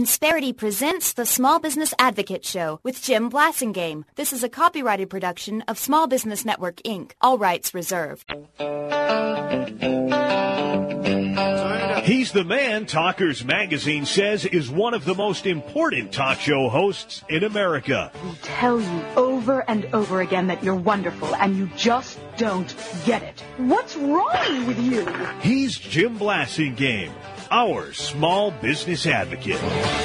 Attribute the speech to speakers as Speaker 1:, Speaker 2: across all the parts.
Speaker 1: Insperity presents the Small Business Advocate Show with Jim Blasingame. This is a copyrighted production of Small Business Network, Inc. All rights reserved.
Speaker 2: He's the man Talkers Magazine says is one of the most important talk show hosts in America.
Speaker 3: We tell you over and over again that you're wonderful, and you just don't get it. What's wrong with you?
Speaker 2: He's Jim Blasingame, our small business advocate.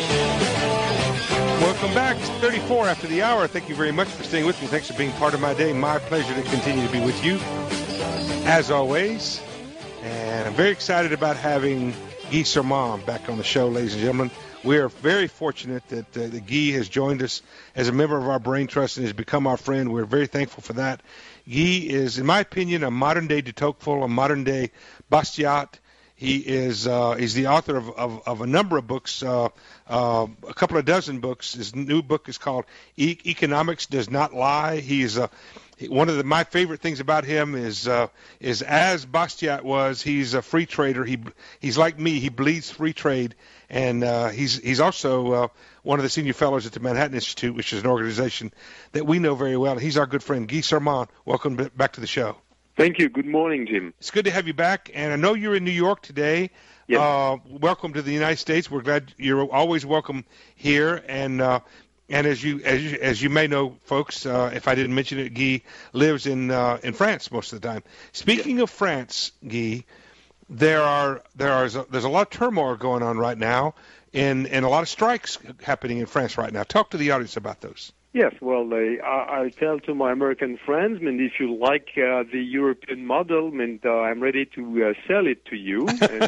Speaker 4: Welcome back. It's 34 after the hour. Thank you very much for staying with me. Thanks for being part of my day. My pleasure to continue to be with you, as always. And I'm very excited about having Guy Sermon back on the show, ladies and gentlemen. We are very fortunate that Guy has joined us as a member of our Brain Trust and has become our friend. We're very thankful for that. Guy is, in my opinion, a modern-day de Tocqueville, a modern-day Bastiat. He is he's the author of a number of books, a couple of dozen books. His new book is called Economics Does Not Lie. He is one of my favorite things about him is as Bastiat was, he's a free trader. He's like me. He bleeds free trade, and he's also one of the senior fellows at the Manhattan Institute, which is an organization that we know very well. He's our good friend, Guy Sermon. Welcome back to the show.
Speaker 5: Thank you. Good morning, Jim.
Speaker 4: It's good to have you back, and I know you're in New York today.
Speaker 5: Yes.
Speaker 4: Welcome to the United States. We're glad you're always welcome here, and as you may know, folks, if I didn't mention it, Guy lives in France most of the time. Speaking of France, Guy, there's a lot of turmoil going on right now, and a lot of strikes happening in France right now. Talk to the audience about those.
Speaker 5: Yes, well, I tell to my American friends, if you like the European model, I'm ready to sell it to you.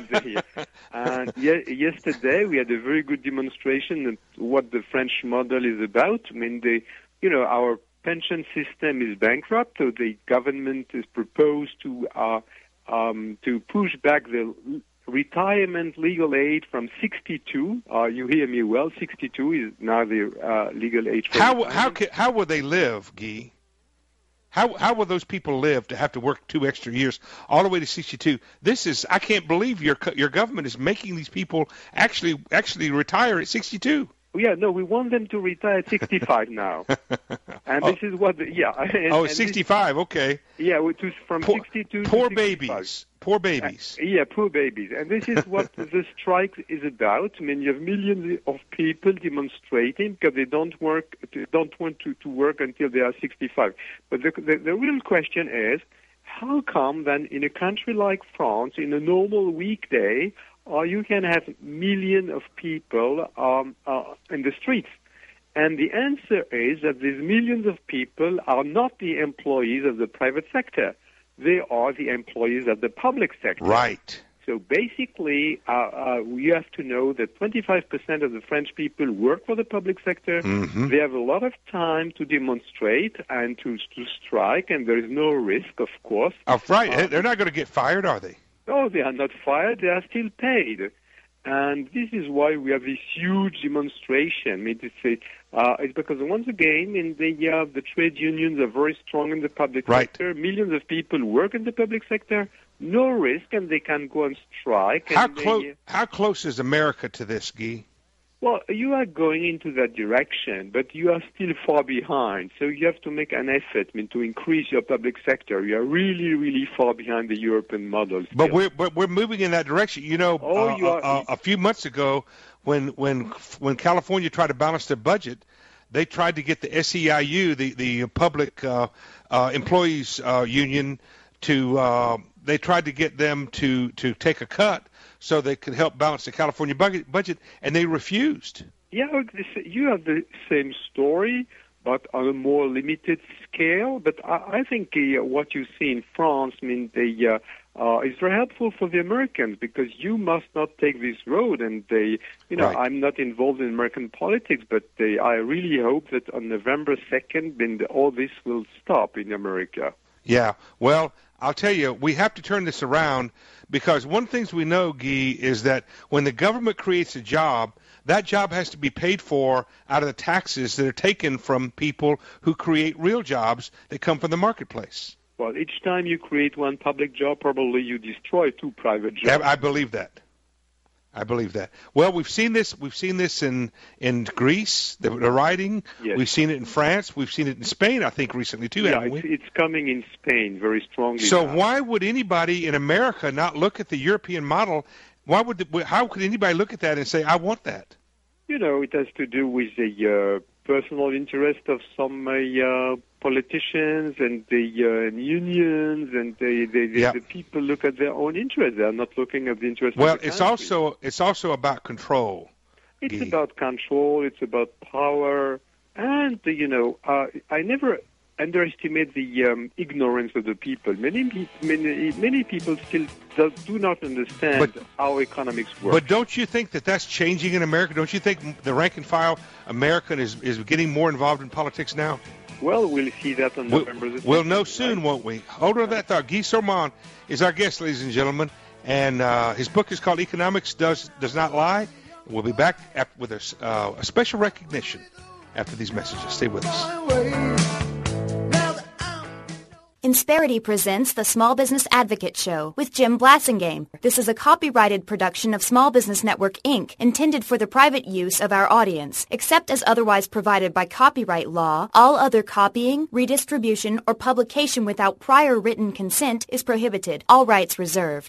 Speaker 5: And yesterday we had a very good demonstration of what the French model is about. Our pension system is bankrupt, so the government is proposed to push back the retirement legal age from 62. You hear me well. 62 is now the legal age.
Speaker 4: How will they live, Guy? How will those people live to have to work 2 extra years all the way to 62? I can't believe your government is making these people actually retire at 62.
Speaker 5: Yeah, no, we want them to retire at 65 now. And this is what,
Speaker 4: 65, okay.
Speaker 5: Yeah, from 62 to 65.
Speaker 4: Poor babies.
Speaker 5: Poor babies. And this is what the strike is about. You have millions of people demonstrating because they don't want to work until they are 65. But the real question is, how come then in a country like France, in a normal weekday, you can have millions of people in the streets? And the answer is that these millions of people are not the employees of the private sector. They are the employees of the public sector.
Speaker 4: Right.
Speaker 5: So basically, we have to know that 25% of the French people work for the public sector. Mm-hmm. They have a lot of time to demonstrate and to strike, and there is no risk, of course.
Speaker 4: Oh, right. They're not going to get fired, are they?
Speaker 5: No, they are not fired. They are still paid. And this is why we have this huge demonstration. It's because, once again, the trade unions are very strong in the public sector. Millions of people work in the public sector. No risk, and they can go on strike.
Speaker 4: How close is America to this, Guy?
Speaker 5: Well, you are going into that direction, but you are still far behind. So you have to make an effort to increase your public sector. You are really, really far behind the European model.
Speaker 4: But we're moving in that direction. A few months ago, when California tried to balance their budget, they tried to get the SEIU, the Public Employees Union, they tried to get them to take a cut so they could help balance the California budget, and they refused.
Speaker 5: Yeah, you have the same story, but on a more limited scale. But I think what you see in France, is very helpful for the Americans, because you must not take this road. And
Speaker 4: Right.
Speaker 5: I'm not involved in American politics, but I really hope that on November 2nd, all this will stop in America.
Speaker 4: Yeah, well, I'll tell you, we have to turn this around, because one thing we know, Guy, is that when the government creates a job, that job has to be paid for out of the taxes that are taken from people who create real jobs that come from the marketplace.
Speaker 5: Well, each time you create one public job, probably you destroy 2 private jobs.
Speaker 4: I believe that. I believe that. Well, we've seen this. We've seen this in Greece, the rioting.
Speaker 5: Yes.
Speaker 4: We've seen it in France. We've seen it in Spain, I think, recently too, haven't we?
Speaker 5: It's coming in Spain very strongly.
Speaker 4: So
Speaker 5: now.
Speaker 4: why would anybody in America not look at the European model? How could anybody look at that and say, I want that?
Speaker 5: It has to do with the personal interest of some politicians and the unions, and the people look at their own interest. They are not looking at the interest of the country.
Speaker 4: It's also about control.
Speaker 5: It's about control. It's about power. And, I never underestimate the ignorance of the people. Many people still do not understand how economics work.
Speaker 4: But don't you think that that's changing in America? Don't you think the rank and file American is getting more involved in politics now?
Speaker 5: Well, we'll see that on November the 2nd.
Speaker 4: We'll know soon, won't we? Hold on to that thought. Guy Sorman is our guest, ladies and gentlemen, and his book is called Economics Does Not Lie. We'll be back with a special recognition after these messages. Stay with us.
Speaker 1: Insperity presents the Small Business Advocate Show with Jim Blasingame. This is a copyrighted production of Small Business Network, Inc., intended for the private use of our audience. Except as otherwise provided by copyright law, all other copying, redistribution, or publication without prior written consent is prohibited. All rights reserved.